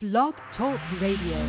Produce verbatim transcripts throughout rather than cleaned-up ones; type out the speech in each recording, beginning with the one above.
Blog Talk Radio.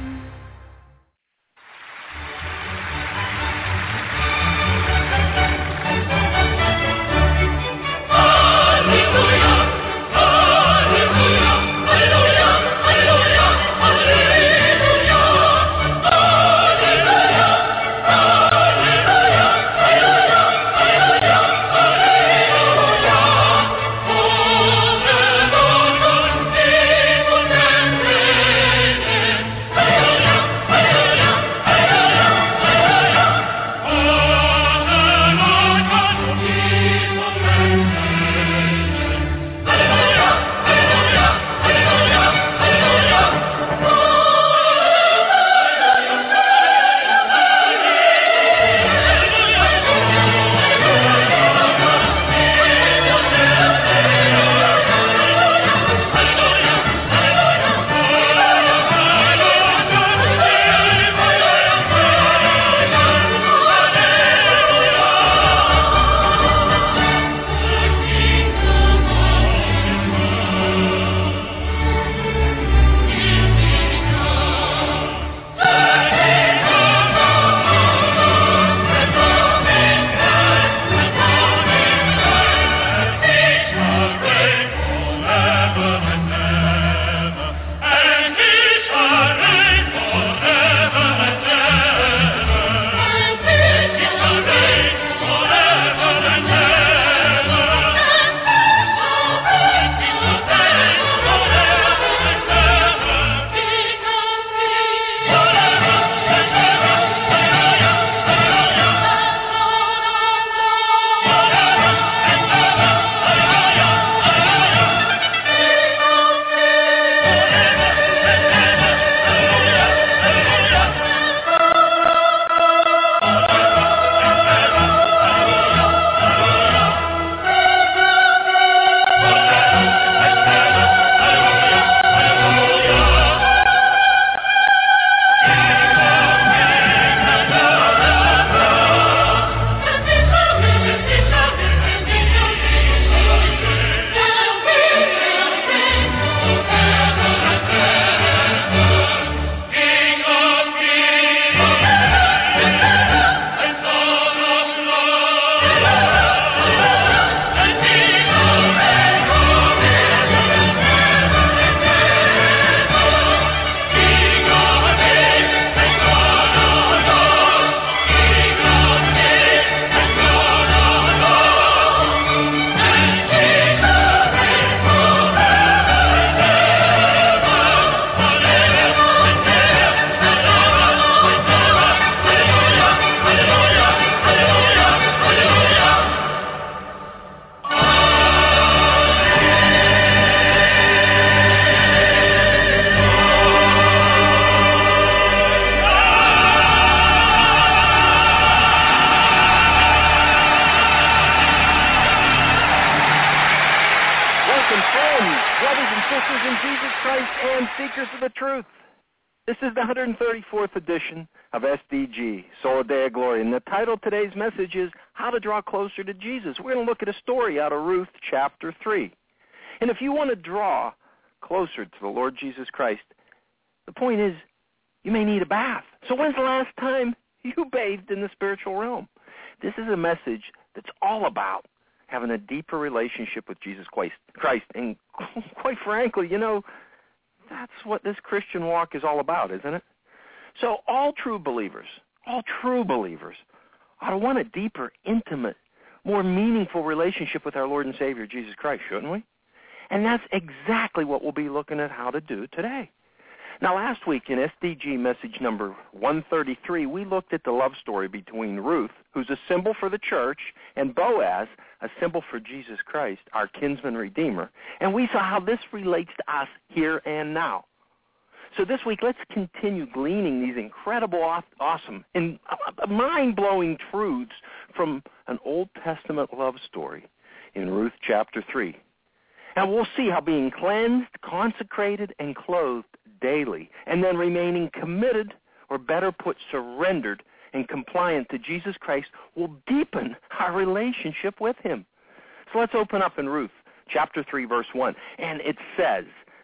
thirty-fourth edition of S D G, Sola Deo Gloria, and the title of today's message is How to Draw Closer to Jesus. We're going to look at a story out of Ruth chapter three. And if you want to draw closer to the Lord Jesus Christ, the point is you may need a bath. So when's the last time you bathed in the spiritual realm? This is a message that's all about having a deeper relationship with Jesus Christ. And quite frankly, you know, that's what this Christian walk is all about, isn't it? So all true believers, all true believers ought to want a deeper, intimate, more meaningful relationship with our Lord and Savior, Jesus Christ, shouldn't we? And that's exactly what we'll be looking at how to do today. Now, last week in S D G message number one thirty-three, we looked at the love story between Ruth, who's a symbol for the church, and Boaz, a symbol for Jesus Christ, our kinsman redeemer. And we saw how this relates to us here and now. So this week, let's continue gleaning these incredible, awesome, and mind-blowing truths from an Old Testament love story in Ruth chapter three. And we'll see how being cleansed, consecrated, and clothed daily, and then remaining committed, or better put, surrendered and compliant to Jesus Christ will deepen our relationship with him. So let's open up in Ruth chapter three, verse one. And it says,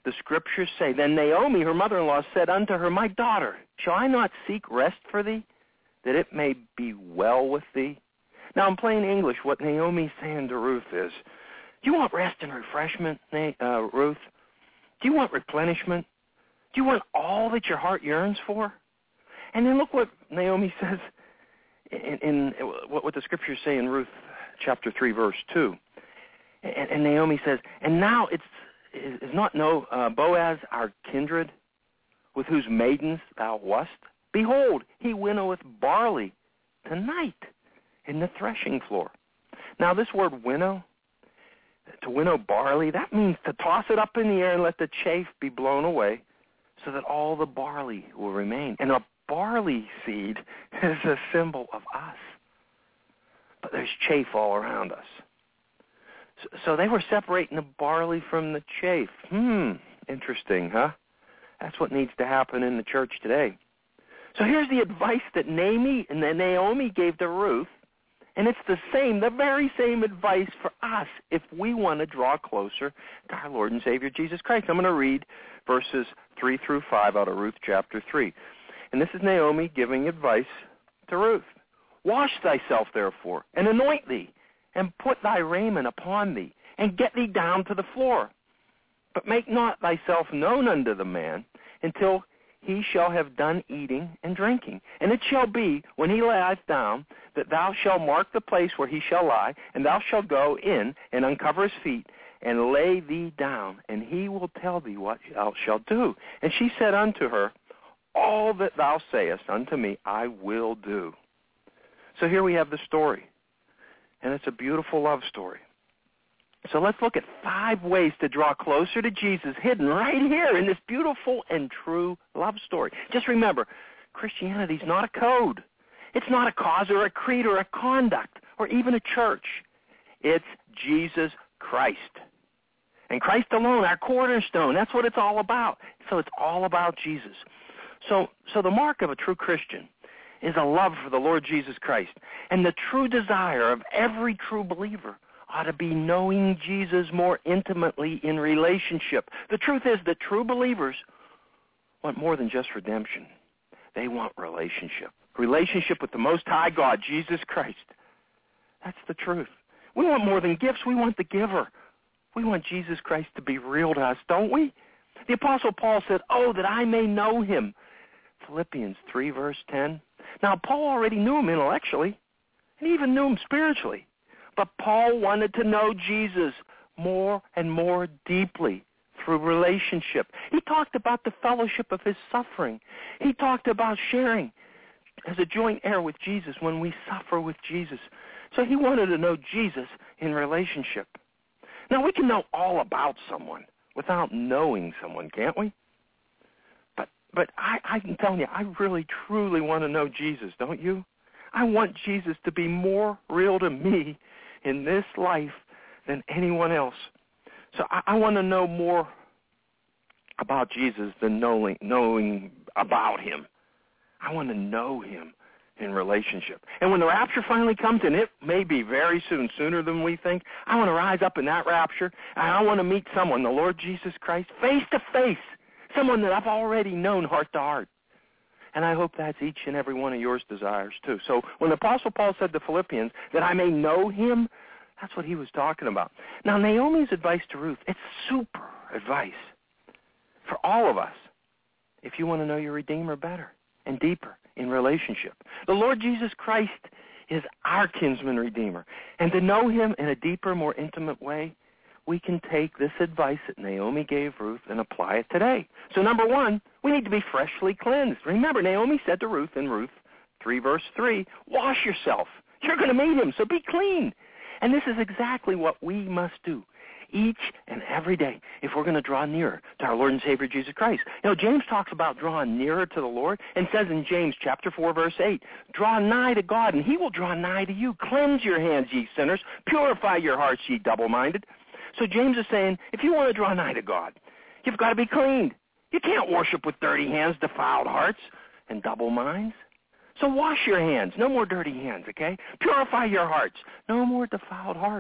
the scriptures say, Then Naomi, her mother-in-law, said unto her, My daughter, shall I not seek rest for thee, that it may be well with thee? Now, in plain English, what Naomi's saying to Ruth is, do you want rest and refreshment, uh, Ruth? Do you want replenishment? Do you want all that your heart yearns for? And then look what Naomi says in, in what the scriptures say in Ruth chapter three, verse two. And, and Naomi says, And now it's is not no uh, Boaz our kindred, with whose maidens thou wast? Behold, he winnoweth barley tonight in the threshing floor. Now, this word winnow, to winnow barley, that means to toss it up in the air and let the chaff be blown away so that all the barley will remain. And a barley seed is a symbol of us. But there's chaff all around us. So, so they were separating the barley from the chaff. Hmm, interesting, huh? That's what needs to happen in the church today. So here's the advice that Naomi and then Naomi gave to Ruth, and it's the same, the very same advice for us if we want to draw closer to our Lord and Savior Jesus Christ. I'm going to read verses three through five out of Ruth chapter three. And this is Naomi giving advice to Ruth. Wash thyself, therefore, and anoint thee, and put thy raiment upon thee, and get thee down to the floor. But make not thyself known unto the man until he shall have done eating and drinking. And it shall be, when he lieth down, that thou shalt mark the place where he shall lie, and thou shalt go in and uncover his feet, and lay thee down, and he will tell thee what thou shalt do. And she said unto her, All that thou sayest unto me I will do. So here we have the story, and it's a beautiful love story. So let's look at five ways to draw closer to Jesus, hidden right here in this beautiful and true love story. Just remember, Christianity is not a code. It's not a cause or a creed or a conduct or even a church. It's Jesus Christ. And Christ alone, our cornerstone. That's what it's all about. So it's all about Jesus. So, so the mark of a true Christian is a love for the Lord Jesus Christ. And the true desire of every true believer ought to be knowing Jesus more intimately in relationship. The truth is that true believers want more than just redemption. They want relationship. Relationship with the Most High God, Jesus Christ. That's the truth. We want more than gifts. We want the giver. We want Jesus Christ to be real to us, don't we? The Apostle Paul said, Oh, that I may know him. Philippians three, verse ten. Now, Paul already knew him intellectually, and he even knew him spiritually. But Paul wanted to know Jesus more and more deeply through relationship. He talked about the fellowship of his suffering. He talked about sharing as a joint heir with Jesus when we suffer with Jesus. So he wanted to know Jesus in relationship. Now, we can know all about someone without knowing someone, can't we? But but I, I'm telling you, I really, truly want to know Jesus, don't you? I want Jesus to be more real to me in this life than anyone else. So I, I want to know more about Jesus than knowing, knowing about him. I want to know him in relationship. And when the rapture finally comes, and it may be very soon, sooner than we think, I want to rise up in that rapture, and I want to meet someone, the Lord Jesus Christ, face to face, someone that I've already known heart to heart. And I hope that's each and every one of yours desires too. So when the Apostle Paul said to Philippians that I may know him, that's what he was talking about. Now, Naomi's advice to Ruth, it's super advice for all of us if you want to know your Redeemer better and deeper in relationship. The Lord Jesus Christ is our kinsman Redeemer. And to know him in a deeper, more intimate way, we can take this advice that Naomi gave Ruth and apply it today. So number one, we need to be freshly cleansed. Remember, Naomi said to Ruth in Ruth three, verse three, wash yourself. You're going to meet him, so be clean. And this is exactly what we must do each and every day if we're going to draw nearer to our Lord and Savior Jesus Christ. You know, James talks about drawing nearer to the Lord and says in James chapter four, verse eight, draw nigh to God, and he will draw nigh to you. Cleanse your hands, ye sinners. Purify your hearts, ye double-minded. So James is saying, if you want to draw nigh to God, you've got to be cleaned. You can't worship with dirty hands, defiled hearts, and double minds. So wash your hands. No more dirty hands, okay? Purify your hearts. No more defiled hearts.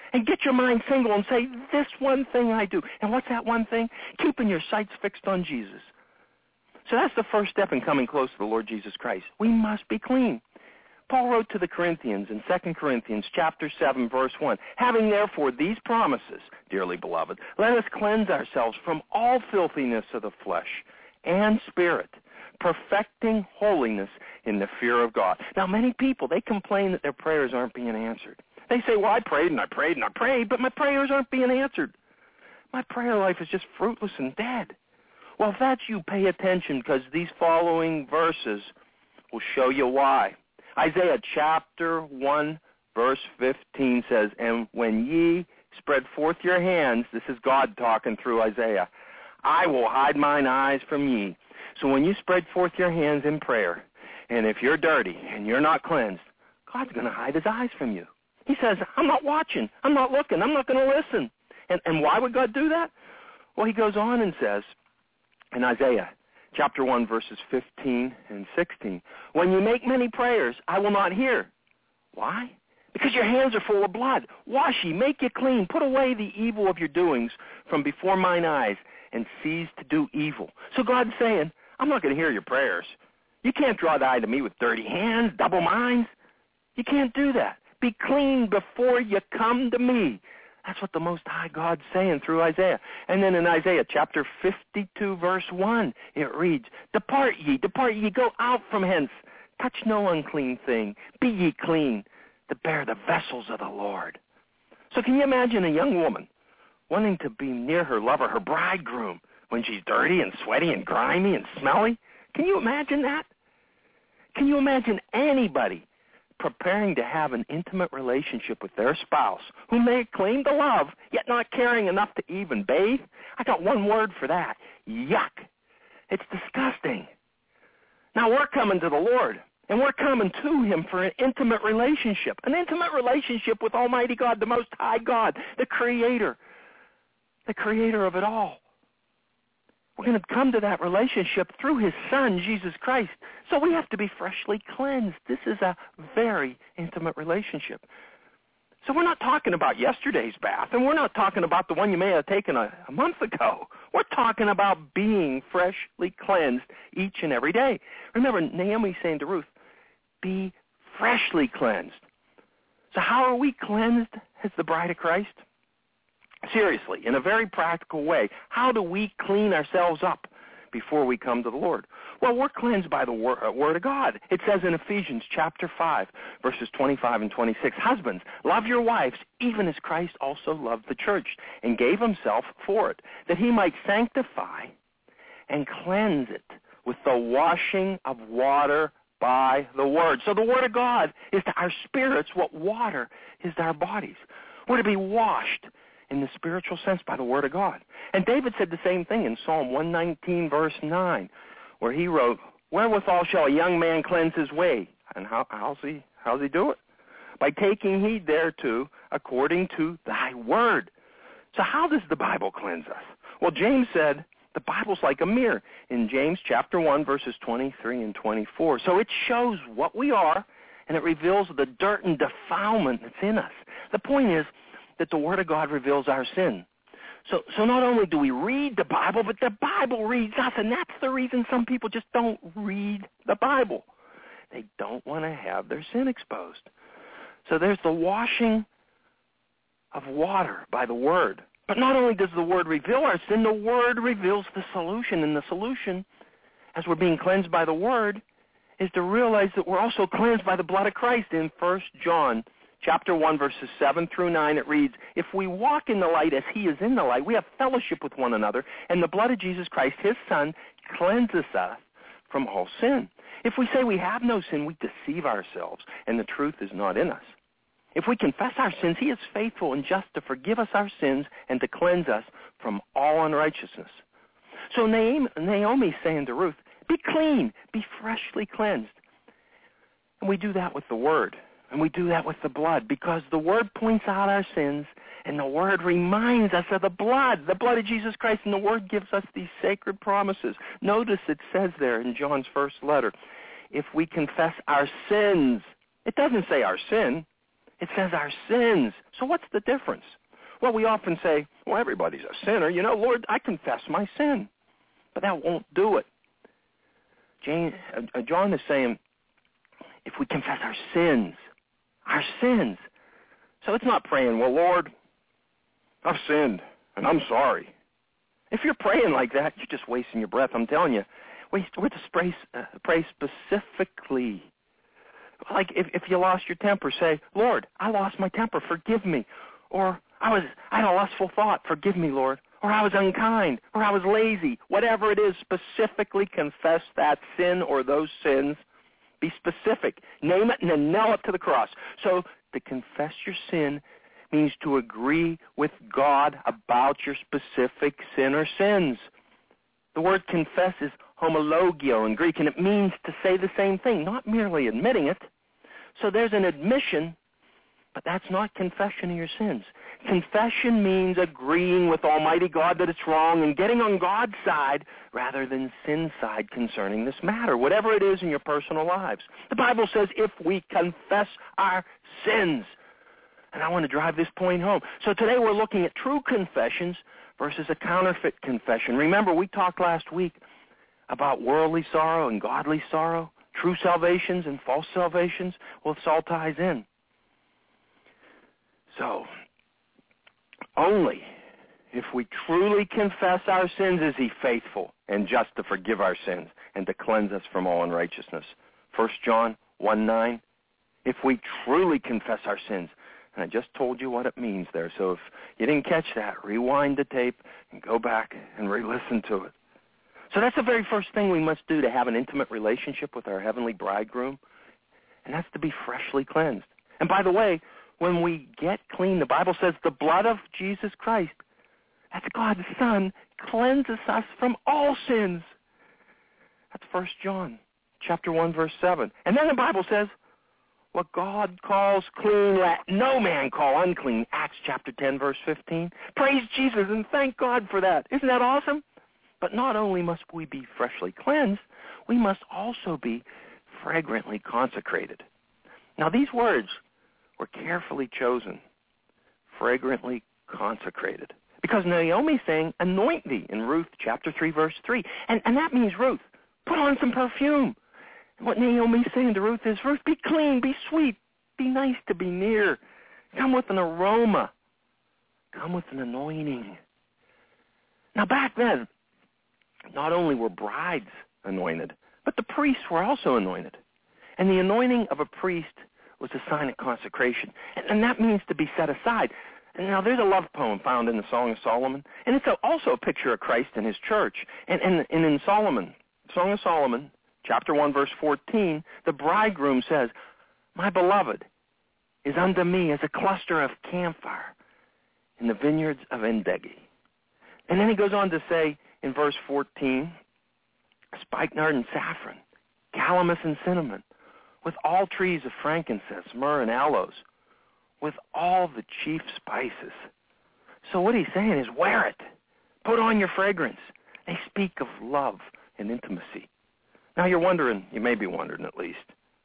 And get your mind single and say, this one thing I do. And what's that one thing? Keeping your sights fixed on Jesus. So that's the first step in coming close to the Lord Jesus Christ. We must be clean. Paul wrote to the Corinthians in Second Corinthians chapter seven, verse one, having therefore these promises, dearly beloved, let us cleanse ourselves from all filthiness of the flesh and spirit, perfecting holiness in the fear of God. Now, many people, they complain that their prayers aren't being answered. They say, well, I prayed and I prayed and I prayed, but my prayers aren't being answered. My prayer life is just fruitless and dead. Well, if that's you, pay attention, because these following verses will show you why. Isaiah chapter one, verse fifteen says, and when ye spread forth your hands, this is God talking through Isaiah, I will hide mine eyes from ye. So when you spread forth your hands in prayer, and if you're dirty and you're not cleansed, God's going to hide his eyes from you. He says, I'm not watching. I'm not looking. I'm not going to listen. And, and why would God do that? Well, he goes on and says in Isaiah chapter one, verses fifteen and sixteen, when you make many prayers, I will not hear. Why? Because your hands are full of blood. Wash ye, make you clean. Put away the evil of your doings from before mine eyes and cease to do evil. So God's saying, I'm not going to hear your prayers. You can't draw the eye to me with dirty hands, double minds. You can't do that. Be clean before you come to me. That's what the Most High God's saying through Isaiah. And then in Isaiah chapter fifty-two, verse one, it reads, depart ye, depart ye, go out from hence. Touch no unclean thing. Be ye clean to bear the vessels of the Lord. So can you imagine a young woman wanting to be near her lover, her bridegroom, when she's dirty and sweaty and grimy and smelly? Can you imagine that? Can you imagine anybody preparing to have an intimate relationship with their spouse whom they claim to love, yet not caring enough to even bathe? I got one word for that. Yuck. It's disgusting. Now we're coming to the Lord, and we're coming to him for an intimate relationship, an intimate relationship with Almighty God, the Most High God, the Creator, the Creator of it all. We're going to come to that relationship through his Son, Jesus Christ. So we have to be freshly cleansed. This is a very intimate relationship. So we're not talking about yesterday's bath, and we're not talking about the one you may have taken a, a month ago. We're talking about being freshly cleansed each and every day. Remember, Naomi's saying to Ruth, be freshly cleansed. So how are we cleansed as the bride of Christ? Seriously, in a very practical way, how do we clean ourselves up before we come to the Lord? Well, we're cleansed by the word, uh, word of God. It says in Ephesians chapter five, verses twenty-five and twenty-six, husbands, love your wives, even as Christ also loved the church and gave himself for it, that he might sanctify and cleanse it with the washing of water by the word. So the word of God is to our spirits what water is to our bodies. We're to be washed in the spiritual sense by the word of God. And David said the same thing in Psalm one nineteen, verse nine, where he wrote, wherewithal shall a young man cleanse his way? And how, how's he, how's he do it? By taking heed thereto according to thy word. So how does the Bible cleanse us? Well, James said the Bible's like a mirror in James chapter one, verses twenty-three and twenty-four. So it shows what we are, and it reveals the dirt and defilement that's in us. The point is that the Word of God reveals our sin. So so not only do we read the Bible, but the Bible reads us, and that's the reason some people just don't read the Bible. They don't want to have their sin exposed. So there's the washing of water by the Word. But not only does the Word reveal our sin, the Word reveals the solution. And the solution, as we're being cleansed by the Word, is to realize that we're also cleansed by the blood of Christ. In First John chapter one, verses seven through nine, it reads, if we walk in the light as he is in the light, we have fellowship with one another, and the blood of Jesus Christ, his Son, cleanses us from all sin. If we say we have no sin, we deceive ourselves, and the truth is not in us. If we confess our sins, he is faithful and just to forgive us our sins and to cleanse us from all unrighteousness. So Naomi's saying to Ruth, be clean, be freshly cleansed. And we do that with the Word. And we do that with the blood, because the Word points out our sins, and the Word reminds us of the blood, the blood of Jesus Christ, and the Word gives us these sacred promises. Notice it says there in John's first letter, if we confess our sins, it doesn't say our sin, It says our sins. So what's the difference? Well, we often say, well, everybody's a sinner. You know, Lord, I confess my sin. But that won't do it. James, uh, John is saying, if we confess our sins, our sins. So it's not praying, well, Lord, I've sinned, and I'm sorry. If you're praying like that, you're just wasting your breath. I'm telling you, we're to pray, uh, pray specifically. Like if, if you lost your temper, say, Lord, I lost my temper, forgive me. Or I was I had a lustful thought, forgive me, Lord. Or I was unkind, or I was lazy. Whatever it is, specifically confess that sin or those sins. Be specific. Name it and then nail it to the cross. So to confess your sin means to agree with God about your specific sin or sins. The word confess is homologio in Greek, and it means to say the same thing, not merely admitting it. So there's an admission, but that's not confession of your sins. Confession means agreeing with Almighty God that it's wrong and getting on God's side rather than sin's side concerning this matter, whatever it is in your personal lives. The Bible says if we confess our sins. And I want to drive this point home. So today we're looking at true confessions versus a counterfeit confession. Remember, we talked last week about worldly sorrow and godly sorrow, true salvations and false salvations. Well, this all ties in. So, only if we truly confess our sins is he faithful and just to forgive our sins and to cleanse us from all unrighteousness. First John one nine, if we truly confess our sins. And I just told you what it means there. So if you didn't catch that, rewind the tape and go back and re-listen to it. So that's the very first thing we must do to have an intimate relationship with our heavenly bridegroom, and that's to be freshly cleansed. And by the way, when we get clean, the Bible says the blood of Jesus Christ, that's God's Son, cleanses us from all sins. That's First John chapter one, verse seven. And then the Bible says, what God calls clean, let no man call unclean. Acts chapter ten, verse fifteen. Praise Jesus and thank God for that. Isn't that awesome? But not only must we be freshly cleansed, we must also be fragrantly consecrated. Now these words were carefully chosen, fragrantly consecrated. Because Naomi's saying, anoint thee in Ruth chapter three, verse three. And, and that means, Ruth, put on some perfume. And what Naomi's saying to Ruth is, Ruth, be clean, be sweet, be nice to be near. Come with an aroma. Come with an anointing. Now back then, not only were brides anointed, but the priests were also anointed. And the anointing of a priest was a sign of consecration. And, and that means to be set aside. And now there's a love poem found in the Song of Solomon, and it's a, also a picture of Christ and his church. And, and, and in Solomon, Song of Solomon, chapter one, verse fourteen, the bridegroom says, my beloved is unto me as a cluster of camphire in the vineyards of Engedi. And then he goes on to say in verse fourteen, spikenard and saffron, calamus and cinnamon, with all trees of frankincense, myrrh and aloes, with all the chief spices. So what he's saying is wear it. Put on your fragrance. They speak of love and intimacy. Now you're wondering, you may be wondering at least,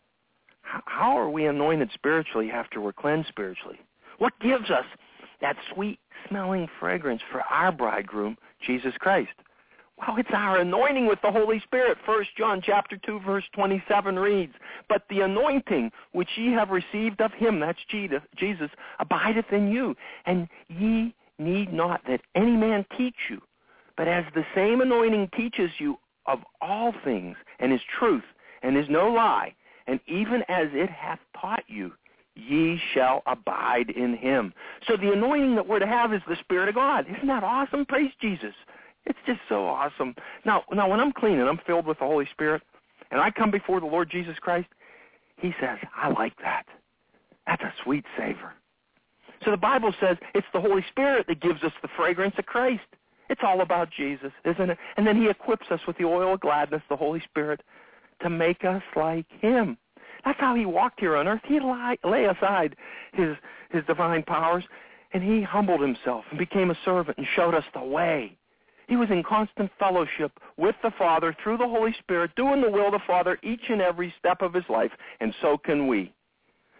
how are we anointed spiritually after we're cleansed spiritually? What gives us that sweet-smelling fragrance for our bridegroom, Jesus Christ? Well, it's our anointing with the Holy Spirit. First John chapter two, verse twenty-seven reads, but the anointing which ye have received of him, that's Jesus, abideth in you, and ye need not that any man teach you, but as the same anointing teaches you of all things, and is truth, and is no lie, and even as it hath taught you, ye shall abide in him. So the anointing that we're to have is the Spirit of God. Isn't that awesome? Praise Jesus. It's just so awesome. Now, now when I'm clean and I'm filled with the Holy Spirit, and I come before the Lord Jesus Christ, he says, I like that. That's a sweet savor. So the Bible says it's the Holy Spirit that gives us the fragrance of Christ. It's all about Jesus, isn't it? And then he equips us with the oil of gladness, the Holy Spirit, to make us like him. That's how he walked here on earth. He lay, lay aside his, his divine powers, and he humbled himself and became a servant and showed us the way. He was in constant fellowship with the Father through the Holy Spirit, doing the will of the Father each and every step of his life, and so can we.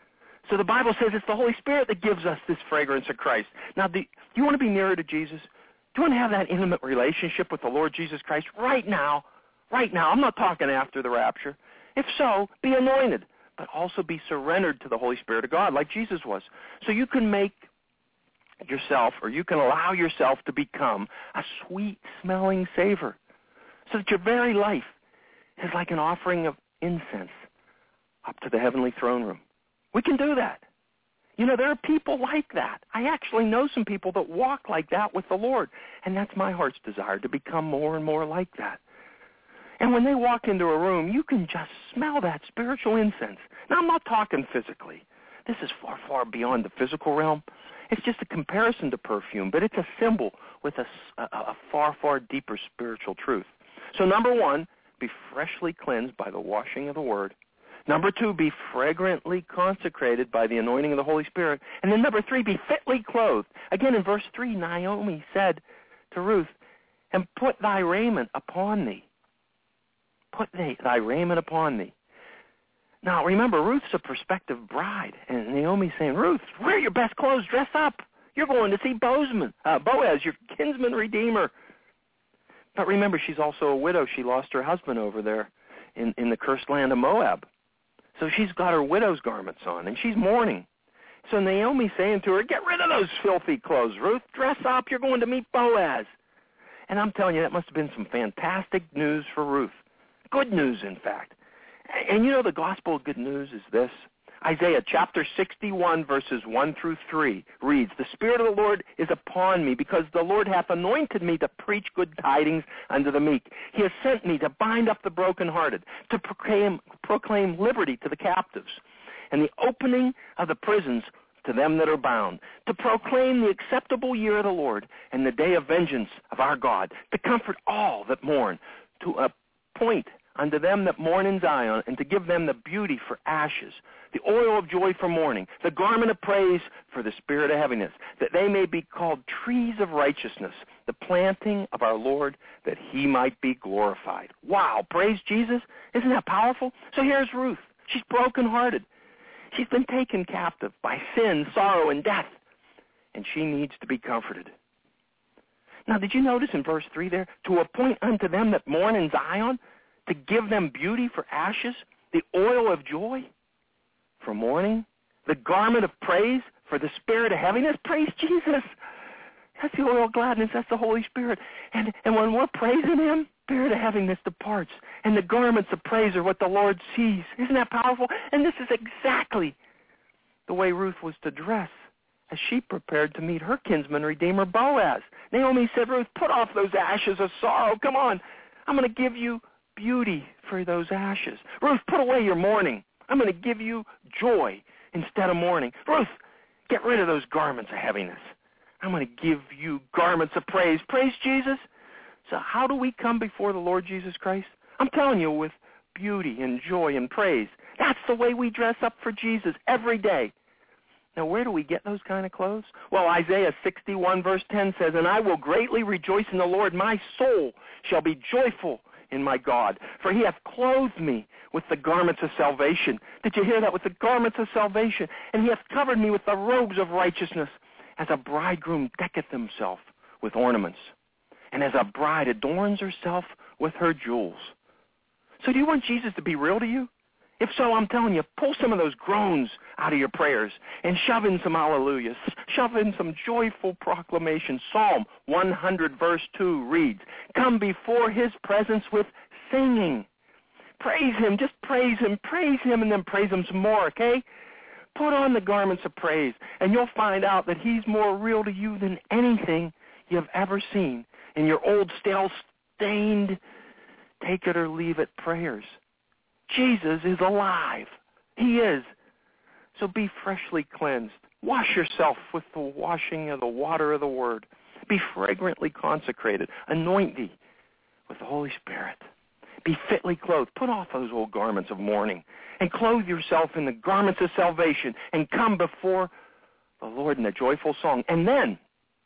So the Bible says it's the Holy Spirit that gives us this fragrance of Christ. Now, do you want to be nearer to Jesus? Do you want to have that intimate relationship with the Lord Jesus Christ right now? Right now. I'm not talking after the rapture. If so, be anointed, but also be surrendered to the Holy Spirit of God like Jesus was. So you can make yourself, or you can allow yourself to become a sweet-smelling savor, so that your very life is like an offering of incense up to the heavenly throne room. We can do that. You know, there are people like that. I actually know some people that walk like that with the Lord, and that's my heart's desire, to become more and more like that. And when they walk into a room, you can just smell that spiritual incense. Now, I'm not talking physically. This is far, far beyond the physical realm. It's just a comparison to perfume, but it's a symbol with a, a, a far, far deeper spiritual truth. So number one, be freshly cleansed by the washing of the Word. Number two, be fragrantly consecrated by the anointing of the Holy Spirit. And then number three, be fitly clothed. Again, in verse three, Naomi said to Ruth, and put thy raiment upon thee. Put thy, thy raiment upon thee. Now, remember, Ruth's a prospective bride. And Naomi's saying, Ruth, wear your best clothes, dress up. You're going to see Boazman, uh, Boaz, your kinsman redeemer. But remember, she's also a widow. She lost her husband over there in, in the cursed land of Moab. So she's got her widow's garments on, and she's mourning. So Naomi's saying to her, get rid of those filthy clothes, Ruth. Dress up. You're going to meet Boaz. And I'm telling you, that must have been some fantastic news for Ruth. Good news, in fact. And you know, the gospel of good news is this. Isaiah chapter sixty-one, verses one through three reads, the Spirit of the Lord is upon me, because the Lord hath anointed me to preach good tidings unto the meek. He has sent me to bind up the brokenhearted, to proclaim, proclaim liberty to the captives, and the opening of the prisons to them that are bound, to proclaim the acceptable year of the Lord, and the day of vengeance of our God, to comfort all that mourn, to appoint unto them that mourn in Zion, and to give them the beauty for ashes, the oil of joy for mourning, the garment of praise for the spirit of heaviness, that they may be called trees of righteousness, the planting of our Lord, that he might be glorified. Wow, praise Jesus. Isn't that powerful? So here's Ruth. She's brokenhearted. She's been taken captive by sin, sorrow, and death, and she needs to be comforted. Now, did you notice in verse three there, to appoint unto them that mourn in Zion, to give them beauty for ashes, the oil of joy for mourning, the garment of praise for the spirit of heaviness? Praise Jesus. That's the oil of gladness. That's the Holy Spirit. And, and when we're praising him, spirit of heaviness departs. And the garments of praise are what the Lord sees. Isn't that powerful? And this is exactly the way Ruth was to dress as she prepared to meet her kinsman redeemer, Boaz. Naomi said, Ruth, put off those ashes of sorrow. Come on. I'm going to give you beauty for those ashes. Ruth, put away your mourning. I'm going to give you joy instead of mourning. Ruth, get rid of those garments of heaviness. I'm going to give you garments of praise. Praise Jesus. So how do we come before the Lord Jesus Christ? I'm telling you, with beauty and joy and praise. That's the way we dress up for Jesus every day. Now, where do we get those kind of clothes? Well, Isaiah sixty-one, verse ten says, and I will greatly rejoice in the Lord. My soul shall be joyful in my God, for he hath clothed me with the garments of salvation. Did you hear that? With the garments of salvation. And he hath covered me with the robes of righteousness, as a bridegroom decketh himself with ornaments, and as a bride adorns herself with her jewels. So do you want Jesus to be real to you? If so, I'm telling you, pull some of those groans out of your prayers and shove in some hallelujahs. Shove in some joyful proclamation. Psalm one hundred, verse two reads, come before his presence with singing. Praise him. Just praise him. Praise him, and then praise him some more, okay? Put on the garments of praise, and you'll find out that he's more real to you than anything you've ever seen in your old, stale, stained, take it or leave it prayers. Jesus is alive. He is. So be freshly cleansed. Wash yourself with the washing of the water of the Word. Be fragrantly consecrated. Anoint thee with the Holy Spirit. Be fitly clothed. Put off those old garments of mourning and clothe yourself in the garments of salvation and come before the Lord in a joyful song. And then,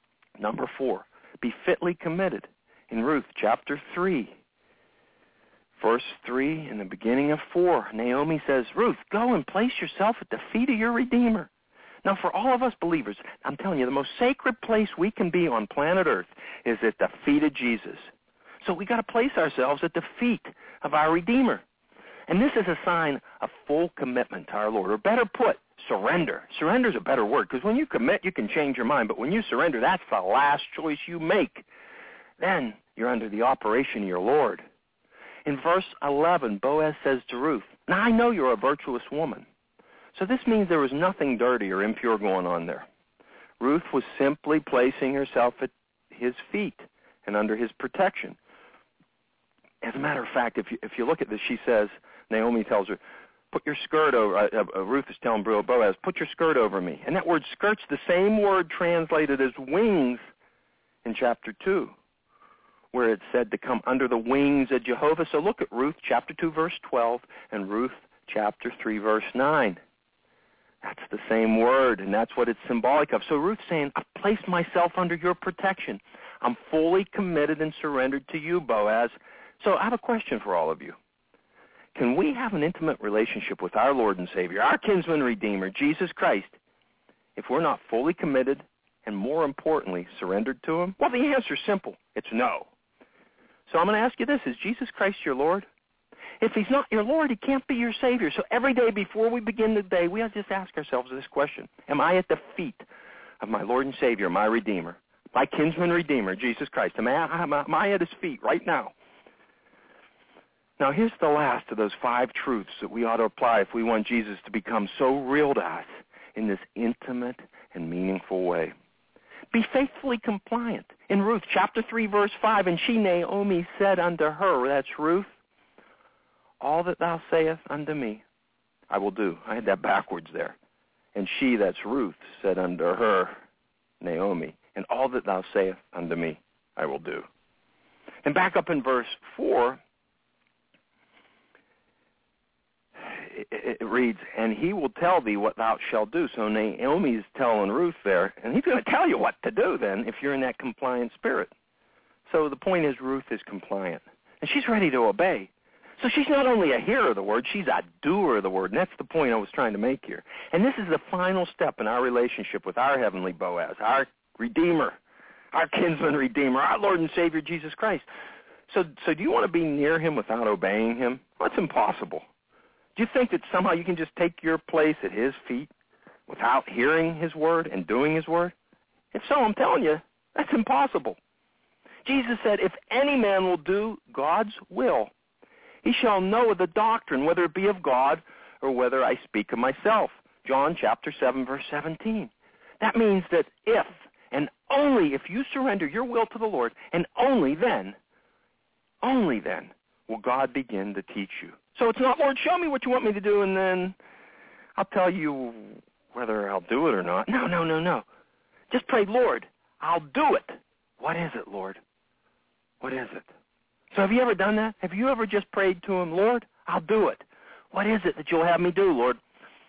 number four, be fitly committed. In Ruth chapter three, Verse three, in the beginning of four, Naomi says, Ruth, go and place yourself at the feet of your Redeemer. Now, for all of us believers, I'm telling you, the most sacred place we can be on planet Earth is at the feet of Jesus. So we got to place ourselves at the feet of our Redeemer. And this is a sign of full commitment to our Lord, or better put, surrender. Surrender is a better word, because when you commit, you can change your mind, but when you surrender, that's the last choice you make. Then you're under the operation of your Lord. In verse eleven, Boaz says to Ruth, now I know you're a virtuous woman. So this means there was nothing dirty or impure going on there. Ruth was simply placing herself at his feet and under his protection. As a matter of fact, if you, if you look at this, she says, Naomi tells her, put your skirt over, uh, uh, Ruth is telling Boaz, put your skirt over me. And that word skirt's the same word translated as wings in chapter two, where it said to come under the wings of Jehovah. So look at Ruth chapter two, verse twelve, and Ruth chapter three, verse nine. That's the same word, and that's what it's symbolic of. So Ruth's saying, I've placed myself under your protection. I'm fully committed and surrendered to you, Boaz. So I have a question for all of you. Can we have an intimate relationship with our Lord and Savior, our kinsman redeemer, Jesus Christ, if we're not fully committed and, more importantly, surrendered to him? Well, the answer's simple. It's no. So I'm going to ask you this. Is Jesus Christ your Lord? If he's not your Lord, he can't be your Savior. So every day before we begin the day, we have to just ask ourselves this question. Am I at the feet of my Lord and Savior, my Redeemer, my kinsman Redeemer, Jesus Christ? Am I, am I at his feet right now? Now, here's the last of those five truths that we ought to apply if we want Jesus to become so real to us in this intimate and meaningful way. Be faithfully compliant. In Ruth chapter three, verse five, and she, Naomi, said unto her, that's Ruth, all that thou sayest unto me, I will do. I had that backwards there. And she, that's Ruth, said unto her, Naomi, and all that thou sayest unto me, I will do. And back up in verse four, it, it reads, and he will tell thee what thou shalt do. So Naomi's telling Ruth there, and he's going to tell you what to do then if you're in that compliant spirit. So the point is Ruth is compliant, and she's ready to obey. So she's not only a hearer of the word, she's a doer of the word, and that's the point I was trying to make here. And this is the final step in our relationship with our heavenly Boaz, our Redeemer, our kinsman Redeemer, our Lord and Savior, Jesus Christ. So, so do you want to be near him without obeying him? Well, that's impossible. Do you think that somehow you can just take your place at his feet without hearing his word and doing his word? If so, I'm telling you, that's impossible. Jesus said, if any man will do God's will, he shall know of the doctrine, whether it be of God or whether I speak of myself. John chapter seven, verse seventeen. That means that if and only if you surrender your will to the Lord, and only then, only then will God begin to teach you. So it's not, Lord, show me what you want me to do, and then I'll tell you whether I'll do it or not. No, no, no, no. Just pray, Lord, I'll do it. What is it, Lord? What is it? So have you ever done that? Have you ever just prayed to him, Lord, I'll do it. What is it that you'll have me do, Lord?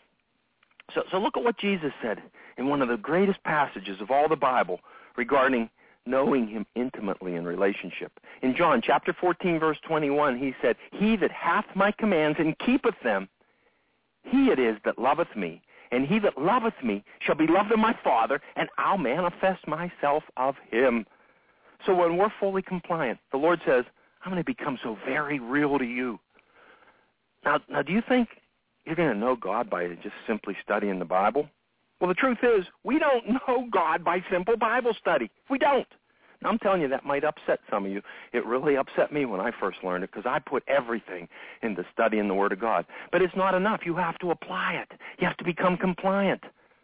So, so look at what Jesus said in one of the greatest passages of all the Bible regarding knowing him intimately in relationship. In John chapter fourteen, verse twenty-one, he said, he that hath my commands and keepeth them, he it is that loveth me. And he that loveth me shall be loved of my Father, and I'll manifest myself of him. So when we're fully compliant, the Lord says, I'm going to become so very real to you. Now, now, do you think you're going to know God by just simply studying the Bible? Well, the truth is, we don't know God by simple Bible study. We don't. Now, I'm telling you, that might upset some of you. It really upset me when I first learned it because I put everything into studying the Word of God. But it's not enough. You have to apply it. You have to become compliant.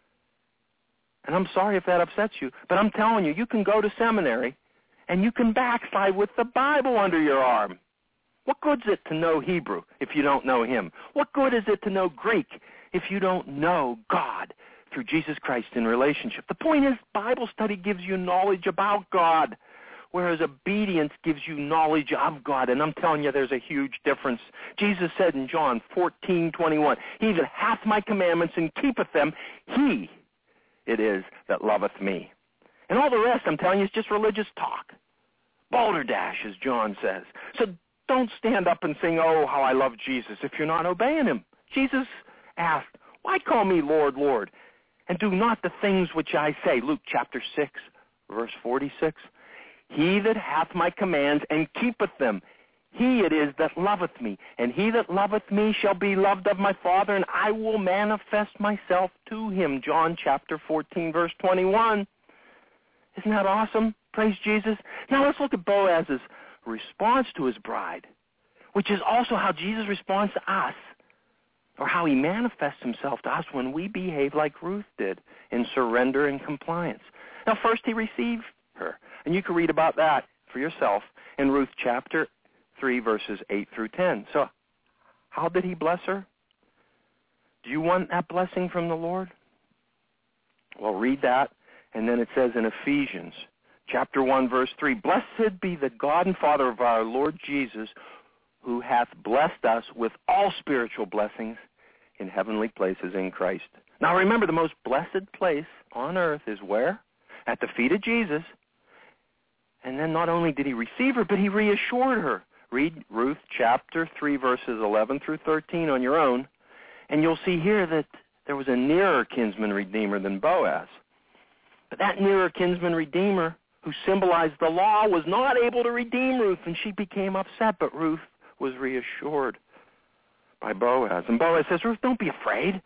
And I'm sorry if that upsets you, but I'm telling you, you can go to seminary and you can backslide with the Bible under your arm. What good is it to know Hebrew if you don't know him? What good is it to know Greek if you don't know God through Jesus Christ in relationship? The point is, Bible study gives you knowledge about God, whereas obedience gives you knowledge of God. And I'm telling you, there's a huge difference. Jesus said in John fourteen twenty-one, he that hath my commandments and keepeth them, he it is that loveth me. And all the rest, I'm telling you, is just religious talk. Balderdash, as John says. So don't stand up and sing, oh, how I love Jesus, if you're not obeying him. Jesus asked, why call me Lord, Lord, and do not the things which I say? Luke chapter six, verse forty-six. He that hath my commands and keepeth them, he it is that loveth me. And he that loveth me shall be loved of my Father, and I will manifest myself to him. John chapter fourteen, verse twenty-one. Isn't that awesome? Praise Jesus. Now let's look at Boaz's response to his bride, which is also how Jesus responds to us, or how he manifests himself to us when we behave like Ruth did in surrender and compliance. Now first he received her, and you can read about that for yourself in Ruth chapter three, verses eight through ten. So how did he bless her? Do you want that blessing from the Lord? Well, read that, and then it says in Ephesians chapter one, verse three, blessed be the God and Father of our Lord Jesus, who hath blessed us with all spiritual blessings in heavenly places in Christ. Now remember, the most blessed place on earth is where? At the feet of Jesus. And then not only did he receive her, but he reassured her. Read Ruth chapter three, verses eleven through thirteen on your own, and you'll see here that there was a nearer kinsman redeemer than Boaz. But that nearer kinsman redeemer, who symbolized the law, was not able to redeem Ruth, and she became upset, but Ruth was reassured by Boaz. And Boaz says, Ruth, don't be afraid.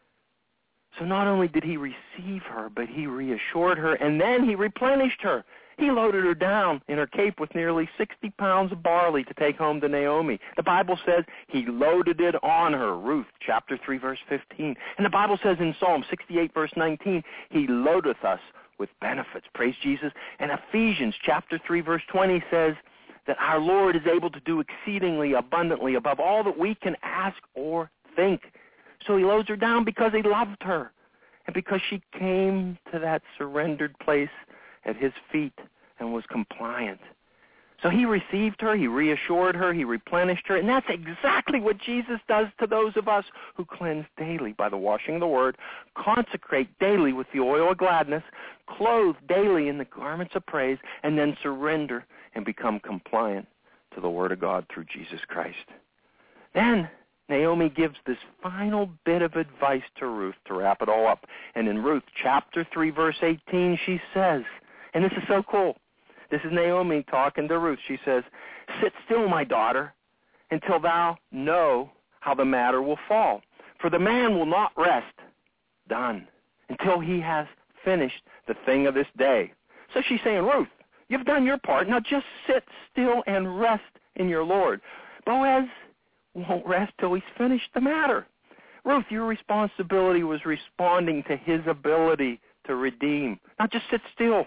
So not only did he receive her, but he reassured her, and then he replenished her. He loaded her down in her cape with nearly sixty pounds of barley to take home to Naomi. The Bible says he loaded it on her, Ruth chapter three, verse fifteen. And the Bible says in Psalm sixty-eight, verse nineteen, he loadeth us with benefits. Praise Jesus. And Ephesians chapter three, verse twenty says that our Lord is able to do exceedingly abundantly above all that we can ask or think. So he loads her down because he loved her and because she came to that surrendered place at his feet and was compliant. So he received her, he reassured her, he replenished her, and that's exactly what Jesus does to those of us who cleanse daily by the washing of the Word, consecrate daily with the oil of gladness, clothe daily in the garments of praise, and then surrender and become compliant to the Word of God through Jesus Christ. Then Naomi gives this final bit of advice to Ruth to wrap it all up. And in Ruth chapter three, verse eighteen, she says, and this is so cool. This is Naomi talking to Ruth. She says, sit still, my daughter, until thou know how the matter will fall. For the man will not rest, done, until he has finished the thing of this day. So she's saying, Ruth, you've done your part. Now just sit still and rest in your Lord. Boaz won't rest till he's finished the matter. Ruth, your responsibility was responding to his ability to redeem. Now just sit still.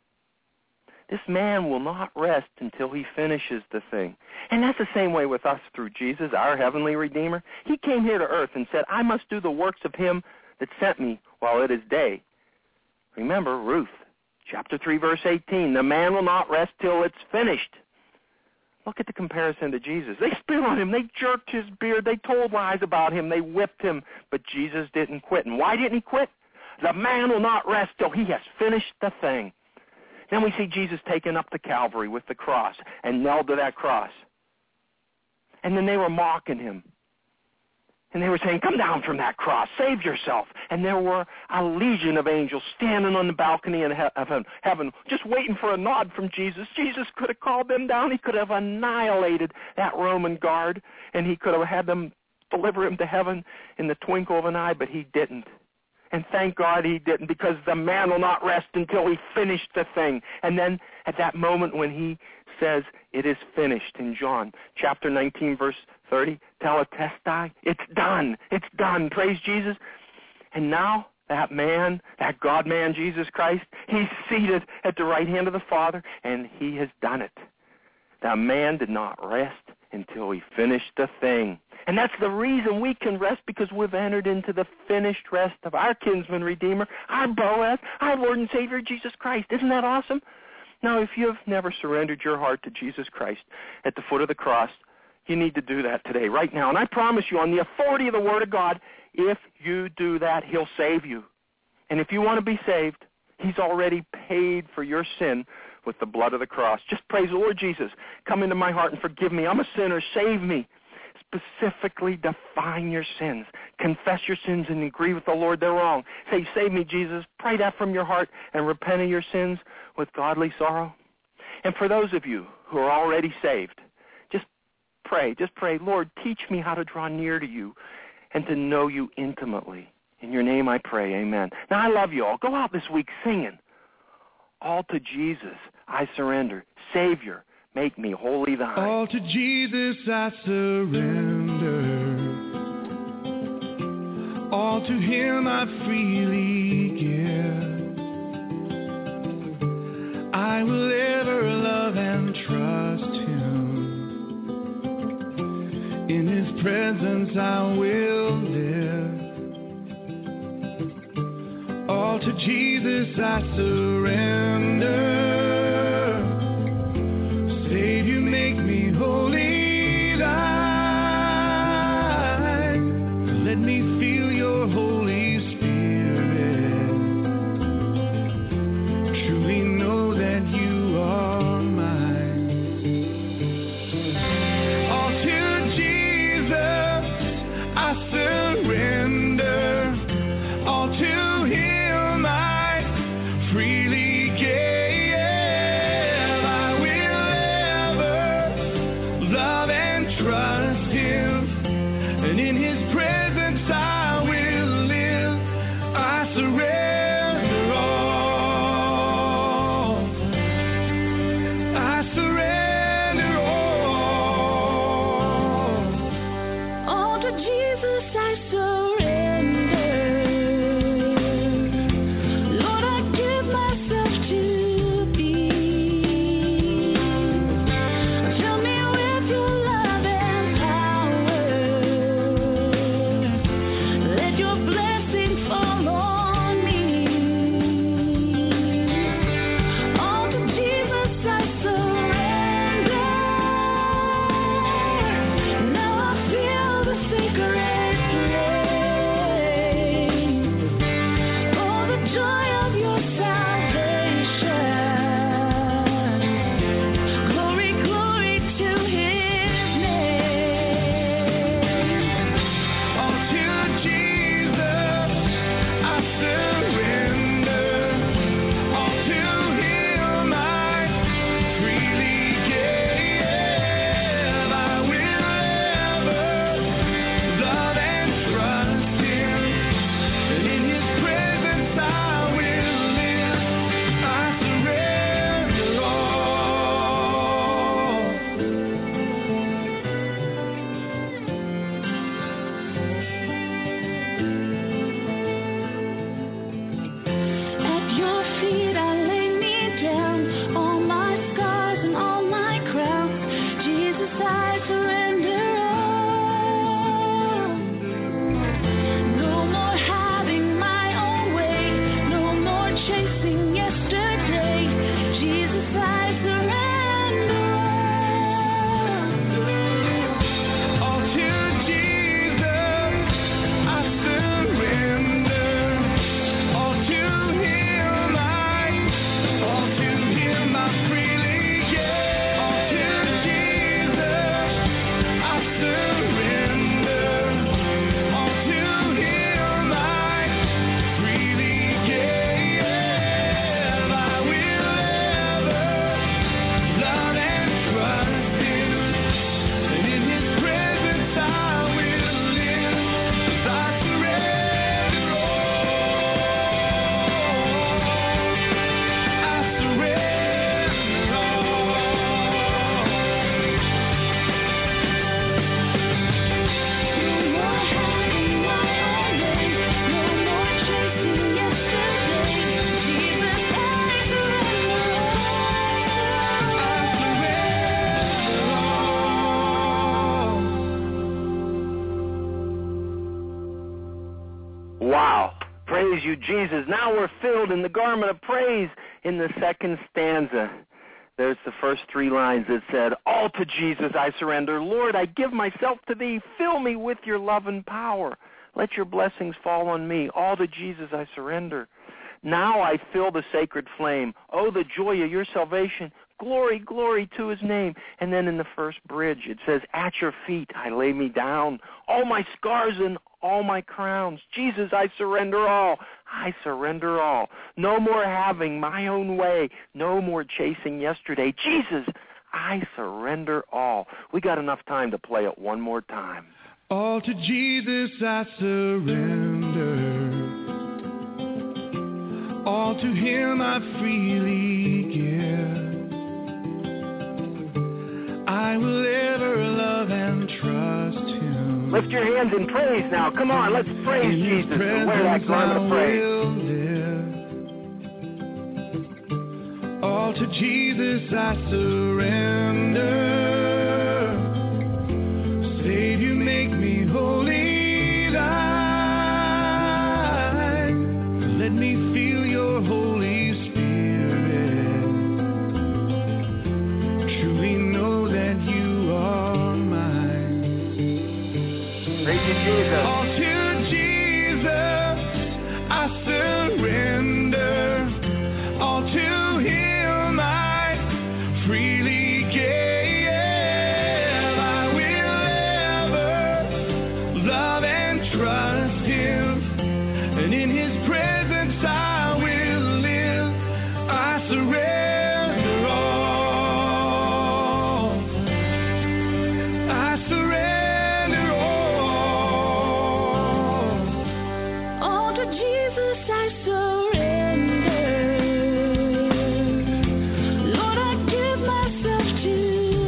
This man will not rest until he finishes the thing. And that's the same way with us through Jesus, our heavenly Redeemer. He came here to earth and said, I must do the works of him that sent me while it is day. Remember, Ruth, chapter three, verse eighteen, the man will not rest till it's finished. Look at the comparison to Jesus. They spit on him. They jerked his beard. They told lies about him. They whipped him. But Jesus didn't quit. And why didn't he quit? The man will not rest till he has finished the thing. Then we see Jesus taken up to Calvary with the cross and nailed to that cross. And then they were mocking him. And they were saying, come down from that cross, save yourself. And there were a legion of angels standing on the balcony in heaven, heaven, just waiting for a nod from Jesus. Jesus could have called them down. He could have annihilated that Roman guard, and he could have had them deliver him to heaven in the twinkle of an eye, but he didn't. And thank God he didn't, because the man will not rest until he finished the thing. And then at that moment when he says, it is finished, in John chapter nineteen, verse thirty, tetelestai, it's done, it's done, praise Jesus. And now that man, that God-man, Jesus Christ, he's seated at the right hand of the Father, and he has done it. That man did not rest until he finished the thing. And that's the reason we can rest, because we've entered into the finished rest of our kinsman redeemer, our Boaz, our Lord and Savior, Jesus Christ. Isn't that awesome? Now, if you've never surrendered your heart to Jesus Christ at the foot of the cross, you need to do that today, right now. And I promise you, on the authority of the Word of God, if you do that, he'll save you. And if you want to be saved, he's already paid for your sin with the blood of the cross. Just praise the Lord Jesus. Come into my heart and forgive me. I'm a sinner. Save me. Specifically define your sins. Confess your sins and agree with the Lord they're wrong. Say, save me, Jesus. Pray that from your heart and repent of your sins with godly sorrow. And for those of you who are already saved, just pray. Just pray, Lord, teach me how to draw near to you and to know you intimately. In your name I pray, amen. Now, I love you all. Go out this week singing. All to Jesus I surrender. Savior, make me wholly thine. All to Jesus I surrender. All to him I freely give. I will ever love and trust him. In his presence I will live. All to Jesus I surrender. Savior, make me wholly thine. Let me feel your Holy Spirit. Truly know that you are mine. All to Jesus I surrender. All to him I freely give. I will ever love and trust him, and in his presence I will live. I surrender all. I surrender all. All to Jesus I surrender. Lord, I give myself to thee. Fill me with your love and power. Let your blessing fall on me. All to Jesus I surrender. Now I feel the sacred flame. Oh, the joy of your salvation. Glory, glory to his name. All to Jesus I surrender. All to him I freely give. I will ever love and trust him, and in his presence I will live. I surrender all. At your feet I lay me down, all my scars and all my crowns. Jesus, I surrender all. No more having my own way, no more chasing yesterday. Jesus, I surrender all. All to Jesus I surrender. All to him I, all to him I freely give. All to Jesus I surrender. All to him I freely give. I will ever love and trust him, and in his presence I will live. I surrender all. I surrender all. No more having my own way, no more chasing yesterday. Jesus, I surrender all. Wow. Praise you, Jesus. Now we're filled in the garment of praise in the second stanza. There's the first three lines that said, all to Jesus I surrender. Lord, I give myself to thee. Fill me with your love and power. Let your blessings fall on me. All to Jesus I surrender. Now I feel the sacred flame. Oh, the joy of your salvation. Glory, glory to his name. And then in the first bridge, it says, at your feet I lay me down. All my scars and all my crowns. Jesus, I surrender all. I surrender all. No more having my own way. No more chasing yesterday. Jesus, I surrender all. We got enough time to play it one more time. All to Jesus I surrender. All to him I freely give. I will ever love and trust him. Lift your hands in praise now. Come on, let's praise In Jesus his and wear that garment of praise. Live. All to Jesus I surrender. Savior, make me holy thine. Let me feel your Holy Spirit. Truly know that you are mine. Praise you, Jesus. All to Jesus I surrender. All to him I freely give. I will ever love and trust him. And in his presence I will live. I surrender all. I surrender all. All to Jesus I surrender. Lord, I give myself to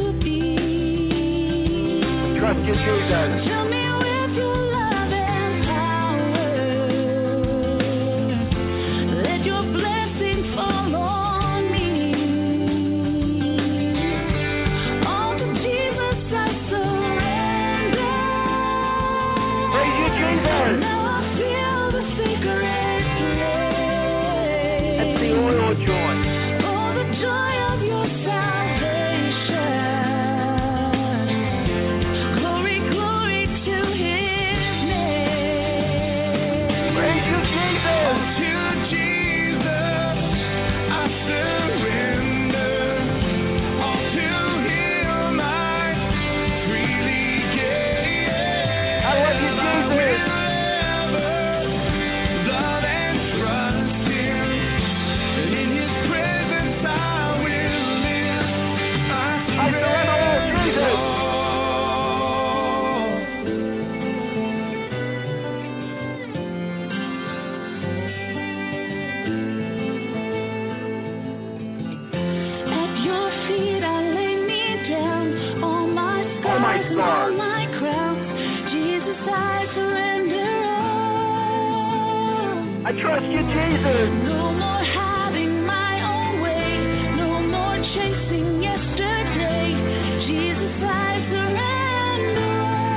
thee. Trust you, Jesus. Fill me with your love and power. Let your blessing fall on me. All to Jesus I surrender. Praise you, Jesus. Now I feel the sacred That's the flame. oil of joy. Oh, the joy of your salvation. Glory, glory to his name. Praise you, Jesus. To Jesus I surrender. All to him I freely give. I love you, I Jesus. will ever love and trust him. And in his presence I will live. I I surrender all, Jesus. At your feet I lay me down. All my scars, All my and all scars. my crowns. Jesus, I surrender all. I trust you, Jesus. No more having my own way. No more chasing yesterday. Jesus, I surrender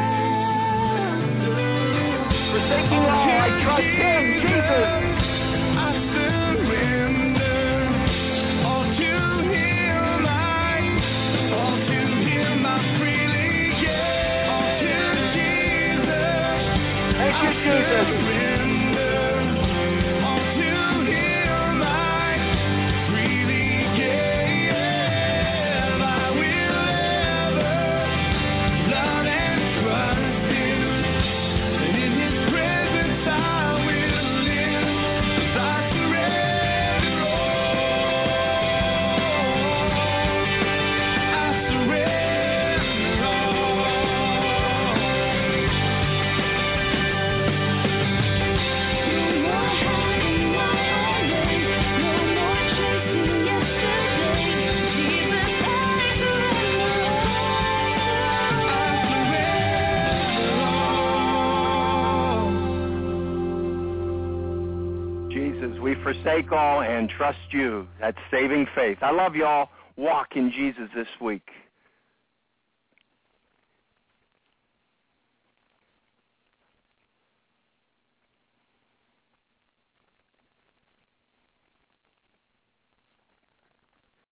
all. Forsaking all, I trust him, Jesus. I surrender. All to him I, all to him I freely give. All to Jesus Thank you, I Jesus. surrender. All to him I freely give. I will ever love and trust him. And in his presence I will live. 'Cause I surrender all. I surrender all. No more having my own way. No more chasing yesterday. Jesus, I surrender all. Jesus, we forsake all and trust you. That's saving faith. I love y'all. Walk in Jesus this week.